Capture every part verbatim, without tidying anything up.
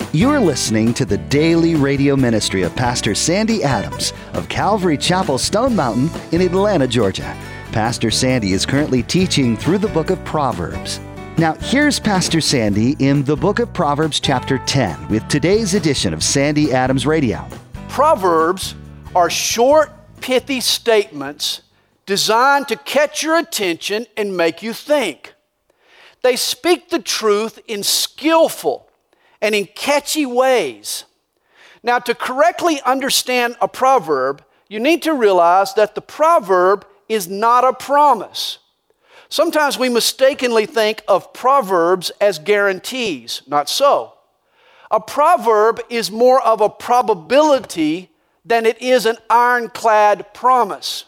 You're listening to the daily radio ministry of Pastor Sandy Adams of Calvary Chapel, Stone Mountain in Atlanta, Georgia. Pastor Sandy is currently teaching through the book of Proverbs. Now, here's Pastor Sandy in the book of Proverbs chapter ten with today's edition of Sandy Adams Radio. Proverbs are short, pithy statements designed to catch your attention and make you think. They speak the truth in skillful and in catchy ways. Now, to correctly understand a proverb, you need to realize that the proverb is not a promise. Sometimes we mistakenly think of proverbs as guarantees. Not so. A proverb is more of a probability than it is an ironclad promise.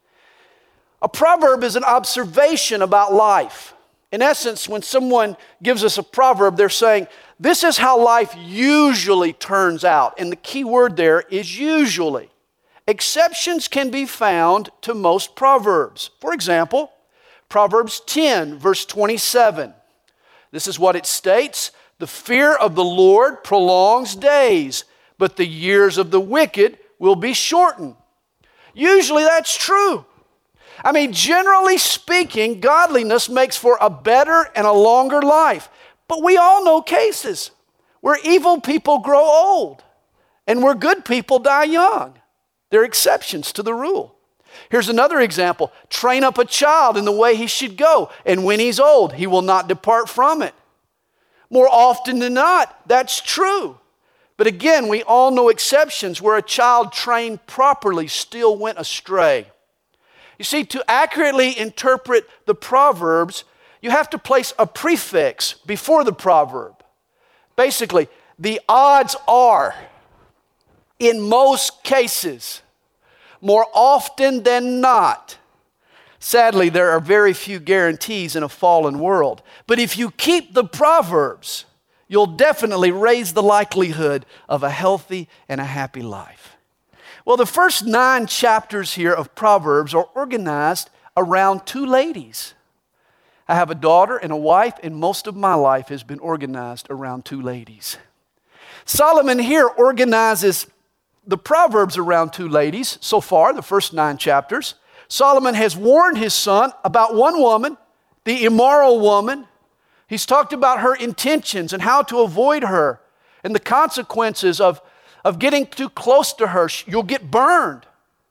A proverb is an observation about life. In essence, when someone gives us a proverb, they're saying, this is how life usually turns out. And the key word there is usually. Exceptions can be found to most proverbs. For example, Proverbs ten, verse twenty-seven. This is what it states. The fear of the Lord prolongs days, but the years of the wicked will be shortened. Usually that's true. I mean, generally speaking, godliness makes for a better and a longer life. But we all know cases where evil people grow old and where good people die young. There are exceptions to the rule. Here's another example. Train up a child in the way he should go, and when he's old, he will not depart from it. More often than not, that's true. But again, we all know exceptions where a child trained properly still went astray. You see, to accurately interpret the Proverbs, you have to place a prefix before the proverb. Basically, the odds are, in most cases, more often than not. Sadly, there are very few guarantees in a fallen world. But if you keep the Proverbs, you'll definitely raise the likelihood of a healthy and a happy life. Well, the first nine chapters here of Proverbs are organized around two ladies. I have a daughter and a wife, and most of my life has been organized around two ladies. Solomon here organizes the Proverbs around two ladies. So far, the first nine chapters, Solomon has warned his son about one woman, the immoral woman. He's talked about her intentions and how to avoid her and the consequences of, of getting too close to her. You'll get burned.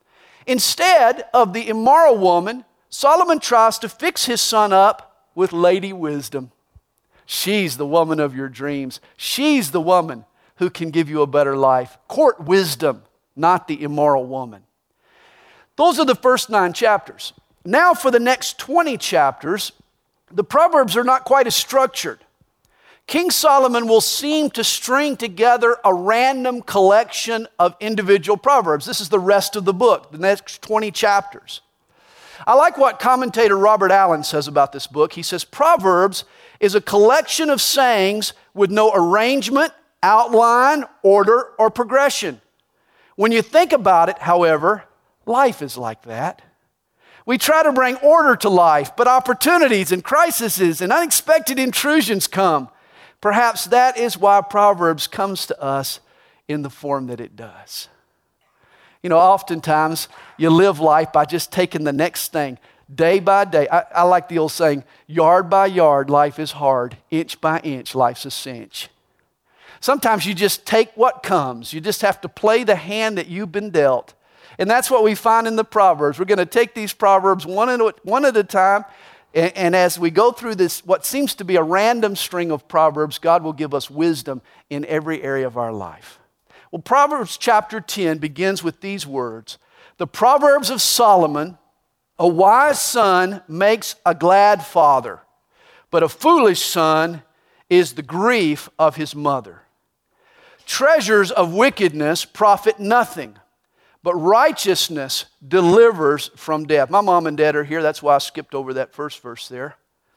Instead of the immoral woman, Solomon tries to fix his son up with Lady Wisdom. She's the woman of your dreams. She's the woman who can give you a better life. Court wisdom, not the immoral woman. Those are the first nine chapters. Now for the next twenty chapters, the Proverbs are not quite as structured. King Solomon will seem to string together a random collection of individual Proverbs. This is the rest of the book, the next twenty chapters. I like what commentator Robert Allen says about this book. He says, Proverbs is a collection of sayings with no arrangement, outline, order, or progression. When you think about it, however, life is like that. We try to bring order to life, but opportunities and crises and unexpected intrusions come. Perhaps that is why Proverbs comes to us in the form that it does. You know, oftentimes you live life by just taking the next thing, day by day. I, I like the old saying, yard by yard, life is hard. Inch by inch, life's a cinch. Sometimes you just take what comes. You just have to play the hand that you've been dealt. And that's what we find in the Proverbs. We're going to take these Proverbs one at a, one at a time. And, and as we go through this, what seems to be a random string of Proverbs, God will give us wisdom in every area of our life. Well, Proverbs chapter ten begins with these words. The Proverbs of Solomon, a wise son makes a glad father, but a foolish son is the grief of his mother. Treasures of wickedness profit nothing, but righteousness delivers from death. My mom and dad are here. That's why I skipped over that first verse there.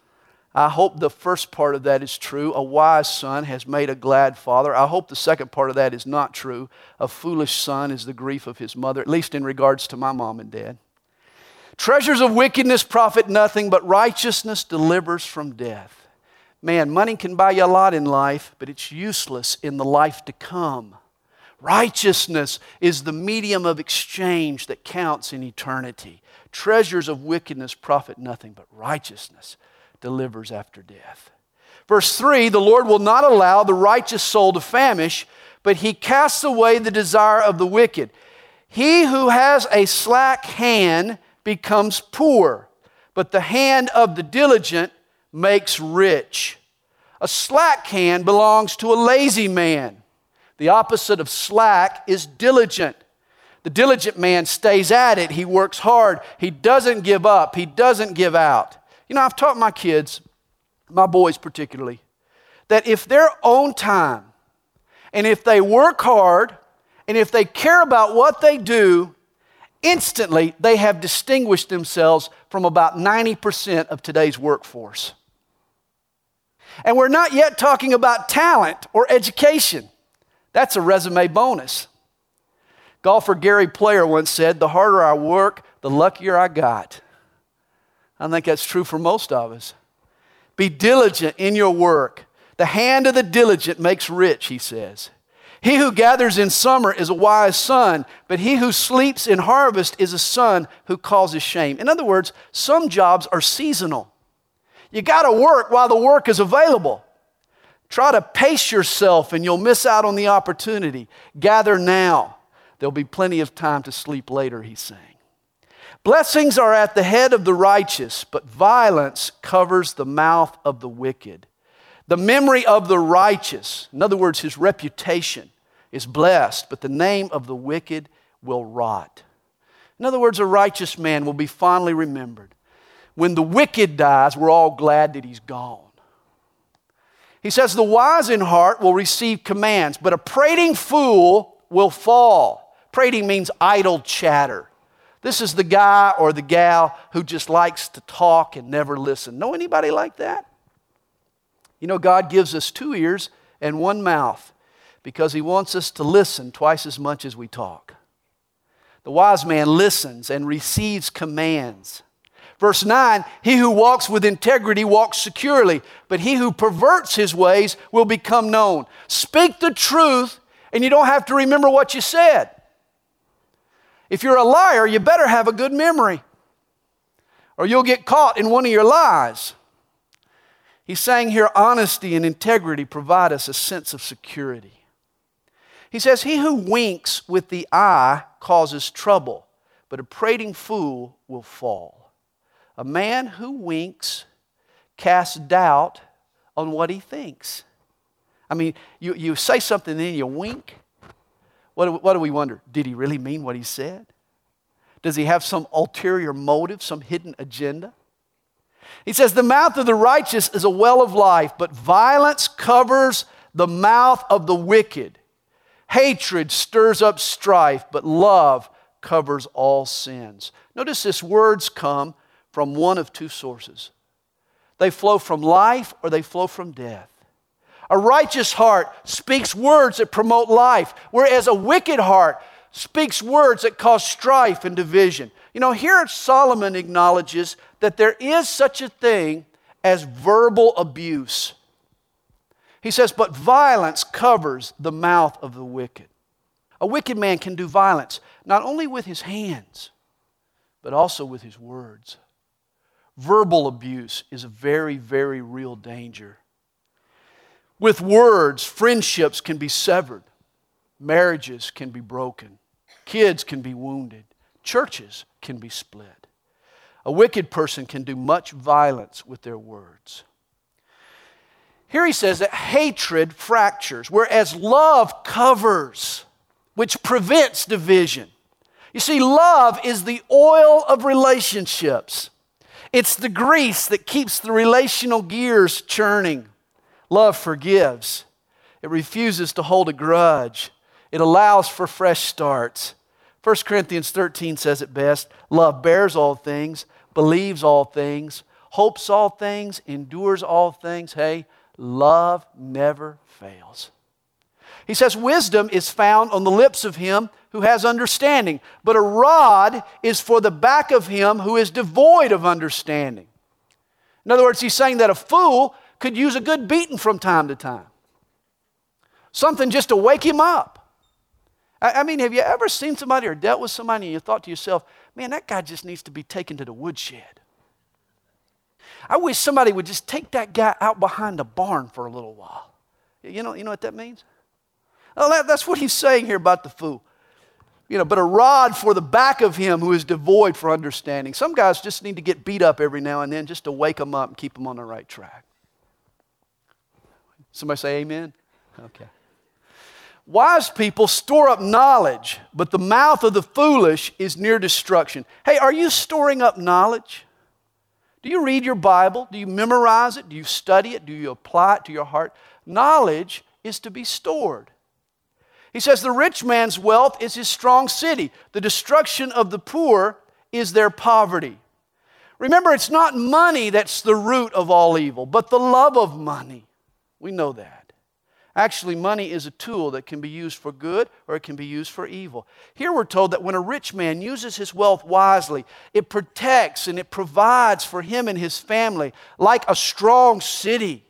I hope the first part of that is true. A wise son has made a glad father. I hope the second part of that is not true. A foolish son is the grief of his mother, at least in regards to my mom and dad. Treasures of wickedness profit nothing, but righteousness delivers from death. Man, money can buy you a lot in life, but it's useless in the life to come. Righteousness is the medium of exchange that counts in eternity. Treasures of wickedness profit nothing, but righteousness delivers after death. Verse three, the Lord will not allow the righteous soul to famish, but He casts away the desire of the wicked. He who has a slack hand becomes poor, but the hand of the diligent makes rich. A slack hand belongs to a lazy man. The opposite of slack is diligent. The diligent man stays at it. He works hard. He doesn't give up. He doesn't give out. You know, I've taught my kids, my boys particularly, that if they're on time, and if they work hard, and if they care about what they do, instantly they have distinguished themselves from about ninety percent of today's workforce. And we're not yet talking about talent or education. That's a resume bonus. Golfer Gary Player once said, the harder I work, the luckier I got. I think that's true for most of us. Be diligent in your work. The hand of the diligent makes rich, he says. He who gathers in summer is a wise son, but he who sleeps in harvest is a son who causes shame. In other words, some jobs are seasonal. You got to work while the work is available. Try to pace yourself and you'll miss out on the opportunity. Gather now. There'll be plenty of time to sleep later, he's saying. Blessings are at the head of the righteous, but violence covers the mouth of the wicked. The memory of the righteous, in other words, his reputation, is blessed, but the name of the wicked will rot. In other words, a righteous man will be fondly remembered. When the wicked dies, we're all glad that he's gone. He says, the wise in heart will receive commands, but a prating fool will fall. Prating means idle chatter. This is the guy or the gal who just likes to talk and never listen. Know anybody like that? You know, God gives us two ears and one mouth because He wants us to listen twice as much as we talk. The wise man listens and receives commands. Verse nine, he who walks with integrity walks securely, but he who perverts his ways will become known. Speak the truth, and you don't have to remember what you said. If you're a liar, you better have a good memory, or you'll get caught in one of your lies. He's saying here, honesty and integrity provide us a sense of security. He says, he who winks with the eye causes trouble, but a prating fool will fall. A man who winks casts doubt on what he thinks. I mean, you, you say something and then you wink. What do, what do we wonder? Did he really mean what he said? Does he have some ulterior motive, some hidden agenda? He says, the mouth of the righteous is a well of life, but violence covers the mouth of the wicked. Hatred stirs up strife, but love covers all sins. Notice this, words come from one of two sources. They flow from life or they flow from death. A righteous heart speaks words that promote life, whereas a wicked heart speaks words that cause strife and division. You know, here Solomon acknowledges that there is such a thing as verbal abuse. He says, but violence covers the mouth of the wicked. A wicked man can do violence, not only with his hands, but also with his words. Verbal abuse is a very, very real danger. With words, friendships can be severed. Marriages can be broken. Kids can be wounded. Churches can be split. A wicked person can do much violence with their words. Here he says that hatred fractures, whereas love covers, which prevents division. You see, love is the oil of relationships. It's the grease that keeps the relational gears churning. Love forgives. It refuses to hold a grudge. It allows for fresh starts. First Corinthians thirteen says it best. Love bears all things, believes all things, hopes all things, endures all things. Hey, love never fails. He says wisdom is found on the lips of him who has understanding, but a rod is for the back of him who is devoid of understanding. In other words, he's saying that a fool could use a good beating from time to time. Something just to wake him up. I, I mean, have you ever seen somebody or dealt with somebody and you thought to yourself, man, that guy just needs to be taken to the woodshed. I wish somebody would just take that guy out behind the barn for a little while. You know, you know what that means? Well, that, that's what he's saying here about the fool. You know, but a rod for the back of him who is devoid for understanding. Some guys just need to get beat up every now and then just to wake them up and keep them on the right track. Somebody say amen? Okay. Wise people store up knowledge, but the mouth of the foolish is near destruction. Hey, are you storing up knowledge? Do you read your Bible? Do you memorize it? Do you study it? Do you apply it to your heart? Knowledge is to be stored. He says the rich man's wealth is his strong city. The destruction of the poor is their poverty. Remember, it's not money that's the root of all evil, but the love of money. We know that. Actually, money is a tool that can be used for good or it can be used for evil. Here we're told that when a rich man uses his wealth wisely, it protects and it provides for him and his family like a strong city.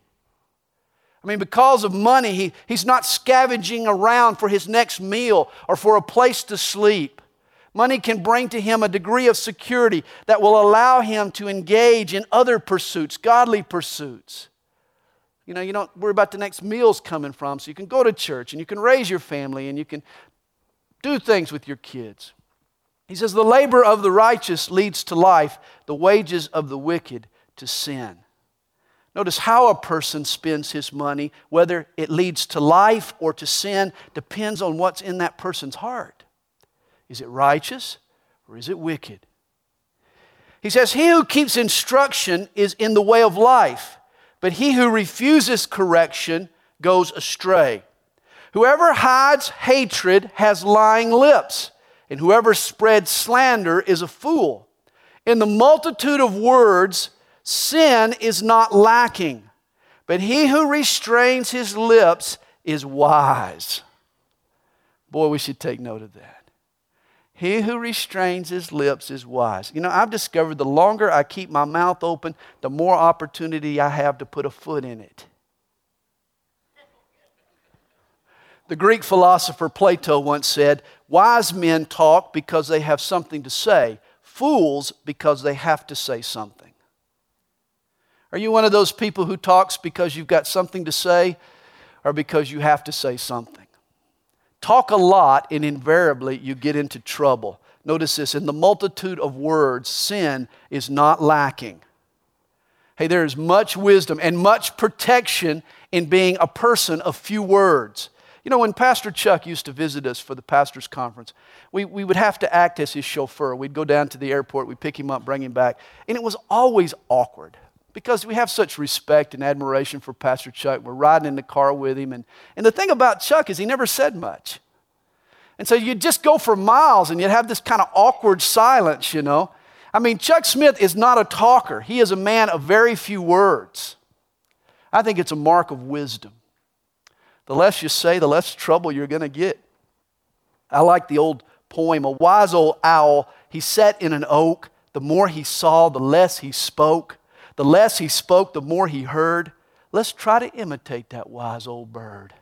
I mean, because of money, he, he's not scavenging around for his next meal or for a place to sleep. Money can bring to him a degree of security that will allow him to engage in other pursuits, godly pursuits. You know, you don't worry about the next meal's coming from, so you can go to church and you can raise your family and you can do things with your kids. He says, the labor of the righteous leads to life, the wages of the wicked to sin. Notice how a person spends his money, whether it leads to life or to sin, depends on what's in that person's heart. Is it righteous or is it wicked? He says, he who keeps instruction is in the way of life, but he who refuses correction goes astray. Whoever hides hatred has lying lips, and whoever spreads slander is a fool. In the multitude of words, sin is not lacking, but he who restrains his lips is wise. Boy, we should take note of that. He who restrains his lips is wise. You know, I've discovered the longer I keep my mouth open, the more opportunity I have to put a foot in it. The Greek philosopher Plato once said, wise men talk because they have something to say, fools because they have to say something. Are you one of those people who talks because you've got something to say or because you have to say something? Talk a lot and invariably you get into trouble. Notice this, in the multitude of words, sin is not lacking. Hey, there is much wisdom and much protection in being a person of few words. You know, when Pastor Chuck used to visit us for the pastor's conference, we, we would have to act as his chauffeur. We'd go down to the airport, we'd pick him up, bring him back, and it was always awkward. Because we have such respect and admiration for Pastor Chuck. We're riding in the car with him. And, and the thing about Chuck is he never said much. And so you'd just go for miles and you'd have this kind of awkward silence, you know. I mean, Chuck Smith is not a talker. He is a man of very few words. I think it's a mark of wisdom. The less you say, the less trouble you're going to get. I like the old poem, a wise old owl, he sat in an oak. The more he saw, the less he spoke. The less he spoke, the more he heard. Let's try to imitate that wise old bird.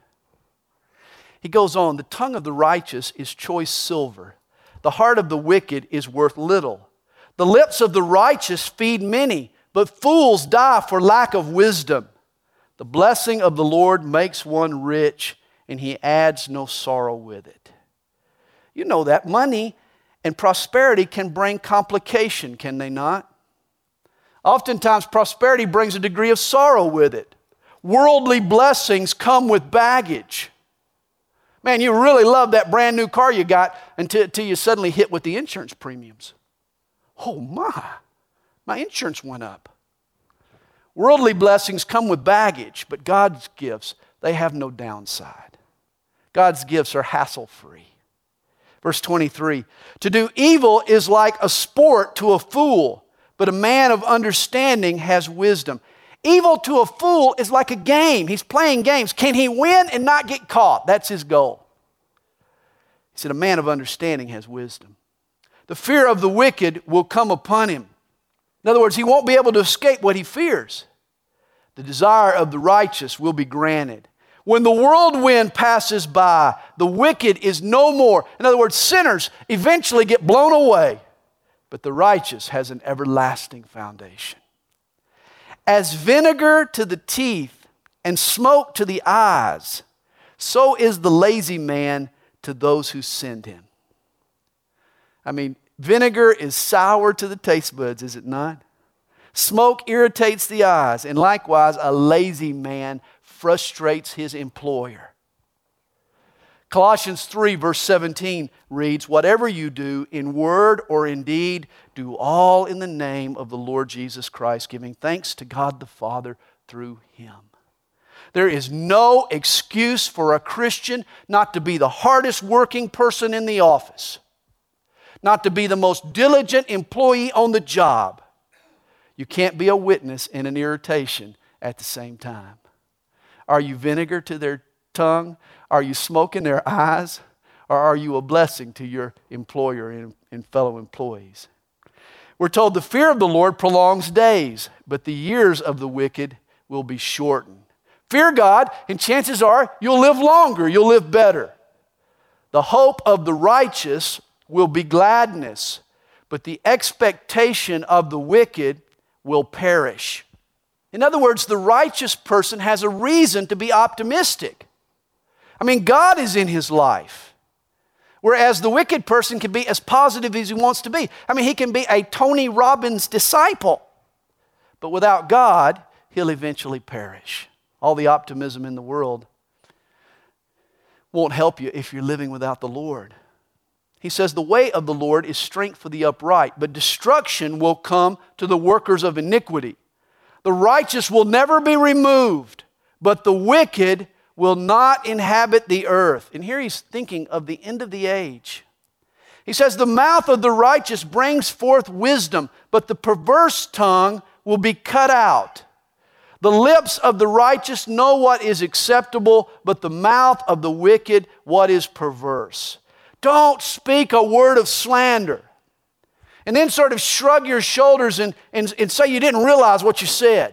He goes on, the tongue of the righteous is choice silver. The heart of the wicked is worth little. The lips of the righteous feed many, but fools die for lack of wisdom. The blessing of the Lord makes one rich, and he adds no sorrow with it. You know that money and prosperity can bring complication, can they not? Oftentimes, prosperity brings a degree of sorrow with it. Worldly blessings come with baggage. Man, you really love that brand new car you got until, until you suddenly hit with the insurance premiums. Oh my, my insurance went up. Worldly blessings come with baggage, but God's gifts, they have no downside. God's gifts are hassle-free. Verse twenty-three, to do evil is like a sport to a fool, but a man of understanding has wisdom. Evil to a fool is like a game. He's playing games. Can he win and not get caught? That's his goal. He said, a man of understanding has wisdom. The fear of the wicked will come upon him. In other words, he won't be able to escape what he fears. the desire of the righteous will be granted. When the whirlwind passes by, the wicked is no more. In other words, sinners eventually get blown away, but the righteous has an everlasting foundation. As vinegar to the teeth and smoke to the eyes, so is the lazy man to those who send him. I mean, vinegar is sour to the taste buds, is it not? Smoke irritates the eyes, and likewise, a lazy man frustrates his employer. Colossians three verse seventeen reads, "Whatever you do in word or in deed, do all in the name of the Lord Jesus Christ, giving thanks to God the Father through Him." There is no excuse for a Christian not to be the hardest working person in the office, not to be the most diligent employee on the job. You can't be a witness and an irritation at the same time. Are you vinegar to their tongue? Are you smoke in their eyes? Or are you a blessing to your employer and, and fellow employees? We're told the fear of the Lord prolongs days, but the years of the wicked will be shortened. Fear God, and chances are you'll live longer, you'll live better. The hope of the righteous will be gladness, but the expectation of the wicked will perish. In other words, the righteous person has a reason to be optimistic. I mean, God is in his life. Whereas the wicked person can be as positive as he wants to be. I mean, he can be a Tony Robbins disciple. But without God, he'll eventually perish. All the optimism in the world won't help you if you're living without the Lord. He says, the way of the Lord is strength for the upright, but destruction will come to the workers of iniquity. The righteous will never be removed, but the wicked will not inhabit the earth. And here he's thinking of the end of the age. He says, the mouth of the righteous brings forth wisdom, but the perverse tongue will be cut out. The lips of the righteous know what is acceptable, but the mouth of the wicked what is perverse. Don't speak a word of slander. And then sort of shrug your shoulders and, and, and say you didn't realize what you said.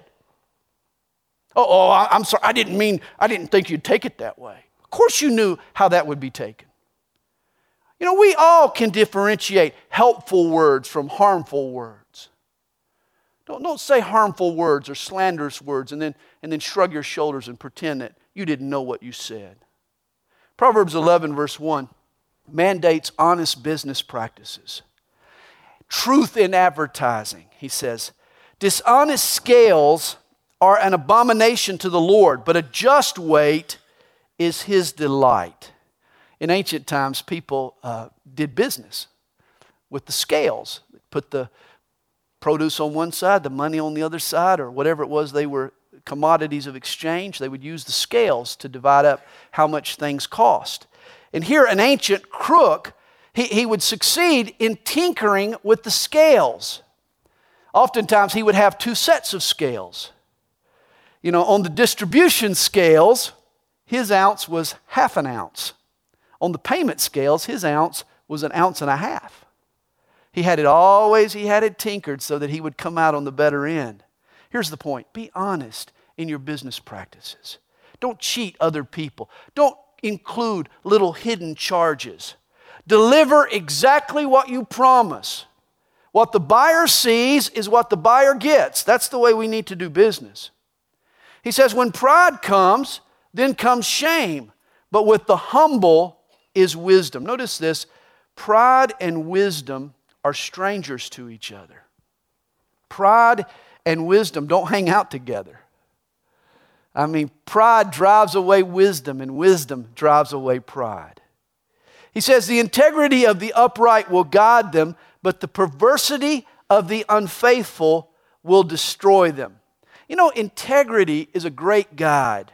Oh, oh, I'm sorry, I didn't mean, I didn't think you'd take it that way. Of course you knew how that would be taken. You know, we all can differentiate helpful words from harmful words. Don't, don't say harmful words or slanderous words and then, and then shrug your shoulders and pretend that you didn't know what you said. Proverbs eleven verse one mandates honest business practices. Truth in advertising, he says. Dishonest scales are an abomination to the Lord, but a just weight is his delight. In ancient times, people uh, did business with the scales. They put the produce on one side, the money on the other side, or whatever it was they were, commodities of exchange. They would use the scales to divide up how much things cost. And here, an ancient crook, he, he would succeed in tinkering with the scales. Oftentimes, he would have two sets of scales. You know, on the distribution scales, his ounce was half an ounce. On the payment scales, his ounce was an ounce and a half. He had it always, he had it tinkered so that he would come out on the better end. Here's the point. Be honest in your business practices. Don't cheat other people. Don't include little hidden charges. Deliver exactly what you promise. What the buyer sees is what the buyer gets. That's the way we need to do business. He says, when pride comes, then comes shame. But with the humble is wisdom. Notice this. Pride and wisdom are strangers to each other. Pride and wisdom don't hang out together. I mean, pride drives away wisdom, and wisdom drives away pride. He says, the integrity of the upright will guide them, but the perversity of the unfaithful will destroy them. You know, integrity is a great guide.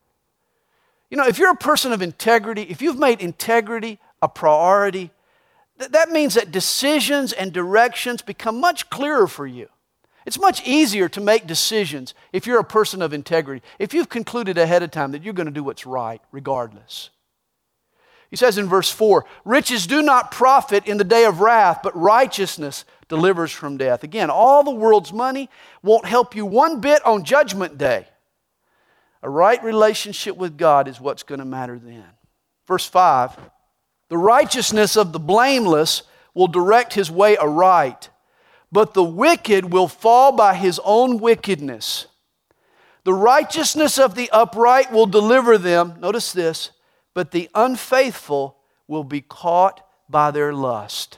You know, if you're a person of integrity, if you've made integrity a priority, th- that means that decisions and directions become much clearer for you. It's much easier to make decisions if you're a person of integrity, if you've concluded ahead of time that you're going to do what's right regardless. He says in verse four, riches do not profit in the day of wrath, but righteousness delivers from death. Again, all the world's money won't help you one bit on judgment day. A right relationship with God is what's going to matter then. Verse five, the righteousness of the blameless will direct his way aright, but the wicked will fall by his own wickedness. The righteousness of the upright will deliver them, notice this, but the unfaithful will be caught by their lust.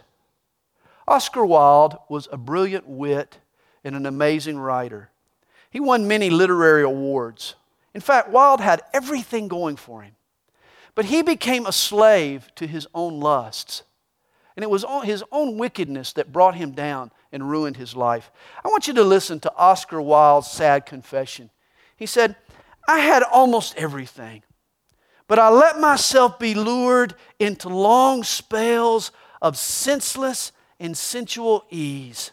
Oscar Wilde was a brilliant wit and an amazing writer. He won many literary awards. In fact, Wilde had everything going for him. But he became a slave to his own lusts. And it was his own wickedness that brought him down and ruined his life. I want you to listen to Oscar Wilde's sad confession. He said, I had almost everything, but I let myself be lured into long spells of senseless and sensual ease.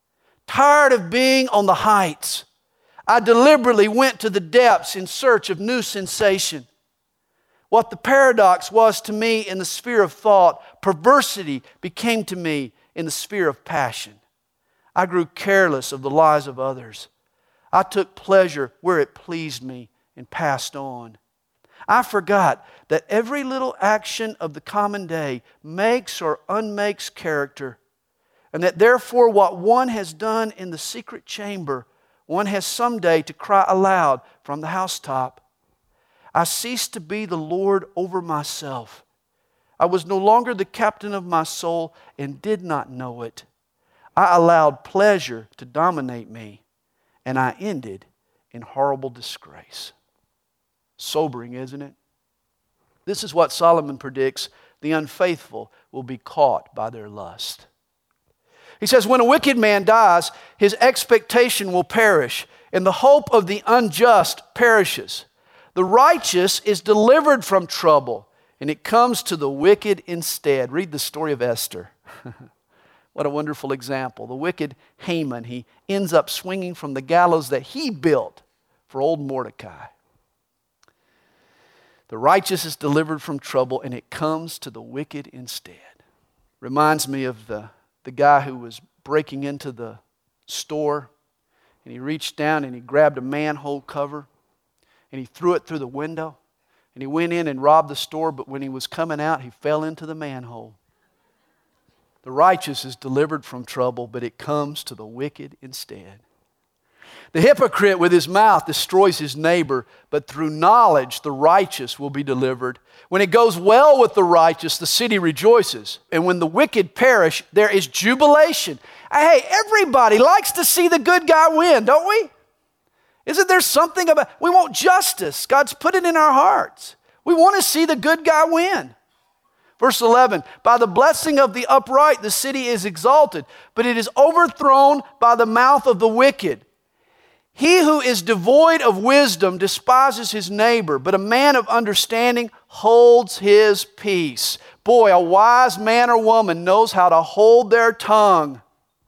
Tired of being on the heights, I deliberately went to the depths in search of new sensation. What the paradox was to me in the sphere of thought, perversity became to me in the sphere of passion. I grew careless of the lives of others. I took pleasure where it pleased me and passed on. I forgot that every little action of the common day makes or unmakes character, and that therefore what one has done in the secret chamber, one has someday to cry aloud from the housetop. I ceased to be the Lord over myself. I was no longer the captain of my soul and did not know it. I allowed pleasure to dominate me, and I ended in horrible disgrace. Sobering, isn't it? This is what Solomon predicts. The unfaithful will be caught by their lust. He says, when a wicked man dies, his expectation will perish, and the hope of the unjust perishes. The righteous is delivered from trouble, and it comes to the wicked instead. Read the story of Esther. What a wonderful example. The wicked Haman, he ends up swinging from the gallows that he built for old Mordecai. The righteous is delivered from trouble, and it comes to the wicked instead. Reminds me of the, the guy who was breaking into the store, and he reached down and he grabbed a manhole cover, and he threw it through the window, and he went in and robbed the store, but when he was coming out, he fell into the manhole. The righteous is delivered from trouble, but it comes to the wicked instead. The hypocrite with his mouth destroys his neighbor, but through knowledge the righteous will be delivered. When it goes well with the righteous, the city rejoices. And when the wicked perish, there is jubilation. Hey, everybody likes to see the good guy win, don't we? Isn't there something about, we want justice. God's put it in our hearts. We want to see the good guy win. Verse eleven, by the blessing of the upright, the city is exalted, but it is overthrown by the mouth of the wicked. He who is devoid of wisdom despises his neighbor, but a man of understanding holds his peace. Boy, a wise man or woman knows how to hold their tongue.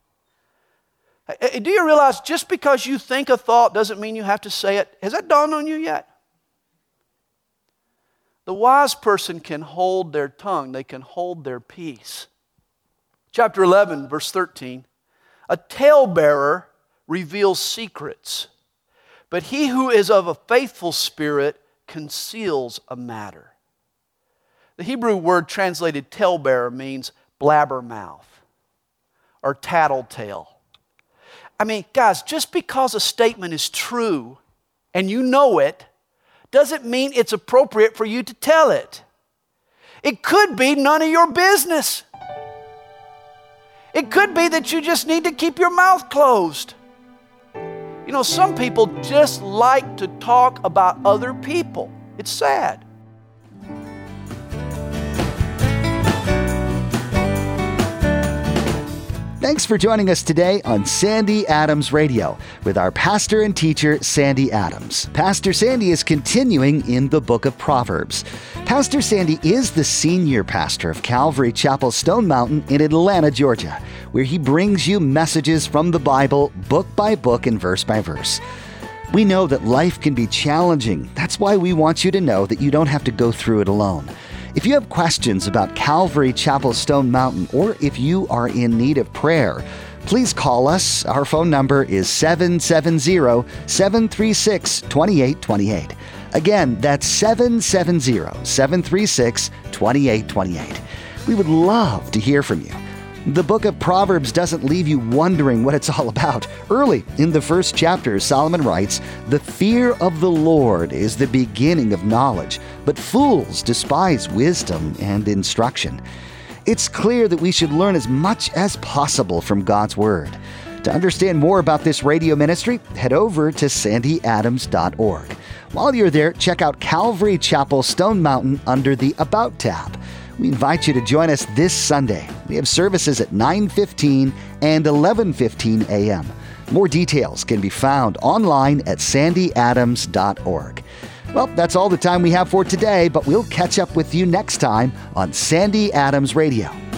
Do you realize just because you think a thought doesn't mean you have to say it? Has that dawned on you yet? The wise person can hold their tongue. They can hold their peace. Chapter eleven, verse thirteen. A talebearer reveals secrets, but he who is of a faithful spirit conceals a matter. The Hebrew word translated talebearer means blabbermouth or tattletale. I mean, guys, just because a statement is true and you know it, doesn't mean it's appropriate for you to tell it. It could be none of your business. It could be that you just need to keep your mouth closed. You know, some people just like to talk about other people. It's sad. Thanks for joining us today on Sandy Adams Radio with our pastor and teacher, Sandy Adams. Pastor Sandy is continuing in the book of Proverbs. Pastor Sandy is the senior pastor of Calvary Chapel Stone Mountain in Atlanta, Georgia, where he brings you messages from the Bible, book by book and verse by verse. We know that life can be challenging. That's why we want you to know that you don't have to go through it alone. If you have questions about Calvary Chapel Stone Mountain, or if you are in need of prayer, please call us. Our phone number is seven seven zero, seven three six, two eight two eight. Again, that's seven seven zero, seven three six, two eight two eight. We would love to hear from you. The book of Proverbs doesn't leave you wondering what it's all about. Early in the first chapter, Solomon writes, "The fear of the Lord is the beginning of knowledge, but fools despise wisdom and instruction." It's clear that we should learn as much as possible from God's Word. To understand more about this radio ministry, head over to sandy adams dot org. While you're there, check out Calvary Chapel Stone Mountain under the About tab. We invite you to join us this Sunday. We have services at nine fifteen and eleven fifteen a.m. More details can be found online at sandy adams dot org. Well, that's all the time we have for today, but we'll catch up with you next time on Sandy Adams Radio.